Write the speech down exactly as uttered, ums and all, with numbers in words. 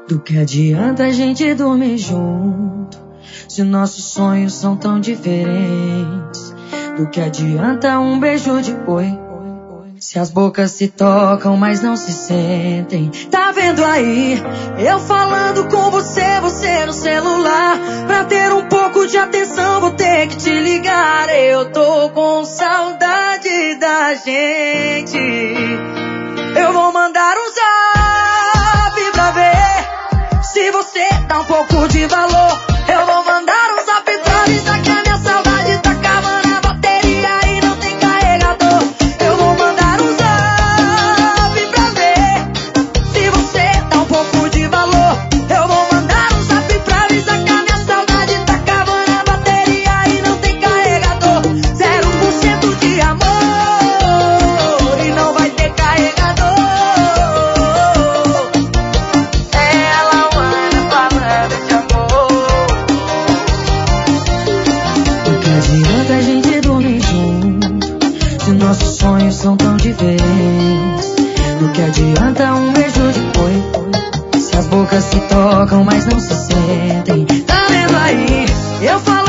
Do que adianta a gente dormir junto se nossos sonhos são tão diferentes? Do que adianta um beijo de oi se as bocas se tocam, mas não se sentem? Tá vendo aí? Eu falando com você, você no celular. Pra ter um pouco de atenção vou ter que te ligar. Eu tô com saudade da gente. Eu vou mandar um zap pra ver se você dá um pouco de valor. Eu vou mandar um zap pra avisar que a minha saudade tá acabando a bateria e não tem carregador. Eu vou mandar um zap pra ver se você dá um pouco de valor. Eu vou mandar um zap pra avisar que a minha saudade tá acabando a bateria e não tem carregador. Zero por cento de amor e não vai ter carregador. Ela manda palavras de amor. Do que adianta a gente dormir junto se nossos sonhos são tão diferentes? Do que adianta um beijo de oi se as bocas se tocam, mas não se sentem? Tá vendo aí? Eu falo